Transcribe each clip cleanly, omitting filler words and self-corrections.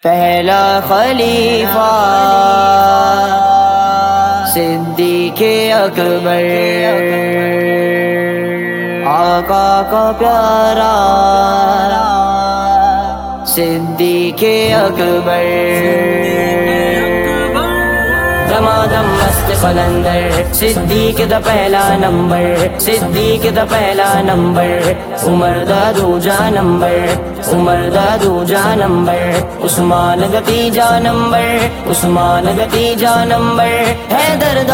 پہلا خلیفہ صدیق اکبر، آقا کا پیارا صدیق اکبر، دمادم مست قلندر صدیق دا پہلا نمبر، صدیق دا پہلا نمبر، عمر دا دوجا نمبر، عمر دا دوجا نمبر، عثمان دا تیجا نمبر، عثمان دا تیجا نمبر، حیدر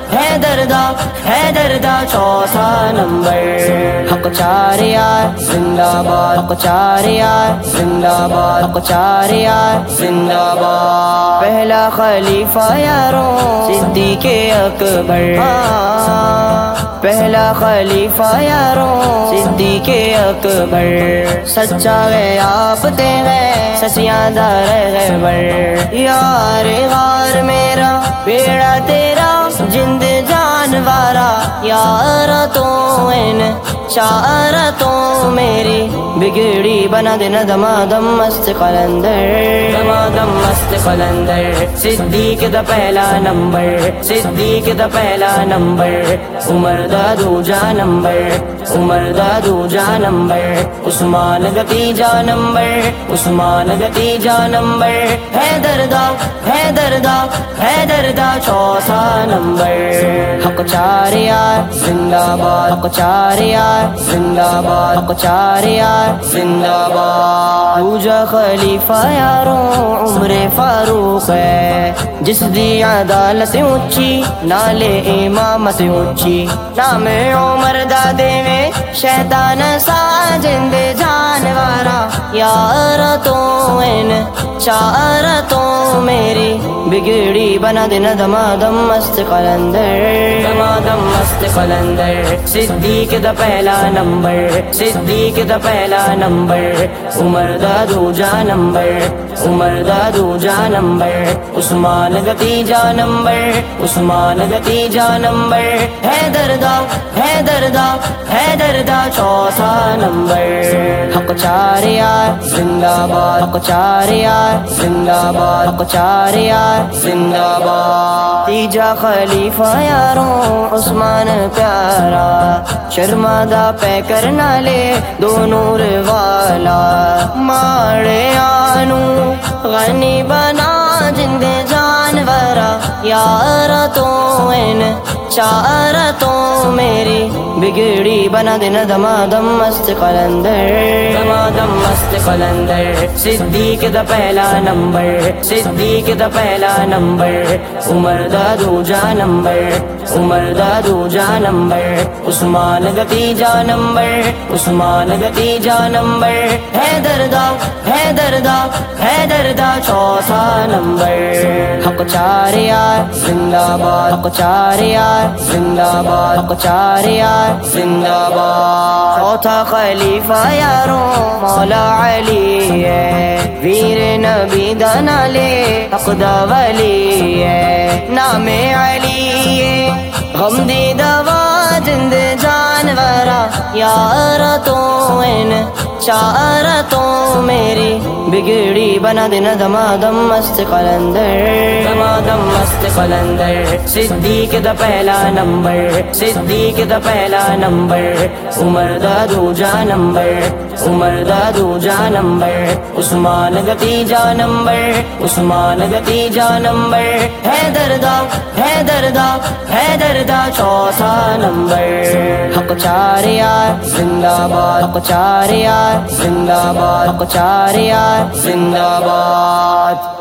دا چوتھا نمبر، حق چار یار زندہ باد، حق چار یار زندہ باد، حق چار یار زندہ باد، پہلا خلیفہ یاروں صدیق اکبر، پہلا خلیفہ یاروں صدیق اکبر، سچا ہے آپ تے ہیں سچیاں دار غیبر، یار غار میرا بیڑا تیرا جند جانوارا، یار تو ان چارہ تو میری بگڑی بنا دینا دمادم مست قلندر، دمادم مست قلندر صدیق دا پہلا نمبر، صدیق دا پہلا نمبر، عمر دا دوجا نمبر، عمر دا دوجا نمبر، عثمان دا تیجا نمبر، عثمان دا تیجا نمبر، حیدر دا چوتھا نمبر، حق چار یار زندہ باد، حق چار یار زندہ باد، حق چار یار زندہ باد، دوجا خلیفہ یاروں عمر فاروق ہے، جس دی عدالت اونچی نالے امامت اونچی، نام عمر دا دے میں شیطان ساجند جانوارا، یار تو ان چار تو میری بگڑی بنا دینا دمادم مست قلندر، دمادم مست قلندر صدیق دا پہلا نمبر، صدیق دا پہلا نمبر، عمر دا دوجا نمبر، عمر دا دوجا نمبر، عثمان دا تیجا نمبر، عثمان دا تیجا نمبر، حیدر دا چوتھا نمبر، حق چار یار زندہ باد، حق چار یار زندہ باد، حق چار یار زندہ باد، تیجا خلیفہ یاروں عثمان پیارا، شرمادہ پہ کرنا لے دو نور والا، ماڑے آنو غنی بنا جند جانورا، یار تو ان چار تو میری بگڑی بنا دینا دمادم مست قلندر، دمادم مست قلندر صدیق دا پہلا نمبر، صدیق دا پہلا نمبر، عمر دا دوجا نمبر، عمر دا دوجا نمبر، عثمان دا تیجا نمبر، عثمان دا تیجا نمبر، حیدر دا چوتھا نمبر، حق چار یار زندہ باد، حق چار یار زندہ باد، حق چار یار زندہ باد، چوتھا خلیفہ یاروں مولا علی ہے، ویر نبی دا نالے حق دا ولی ہے، نام علی ہے غم دی دوا جند جانورا، یار تو ان چار تو میری بگڑی بنا دینا دمادم مست قلندر، دمادم مست قلندر صدیق دا پہلا نمبر، صدیق دا پہلا نمبر، عمر دا دوجا نمبر، عمر دا دوجا نمبر، عثمان دا تیجا نمبر، عثمان دا تیجا نمبر، حیدر دا چوتھا نمبر، حق چار یار زندہ باد، حق چار یار زندہ باد، حق چار یار زندہ باد۔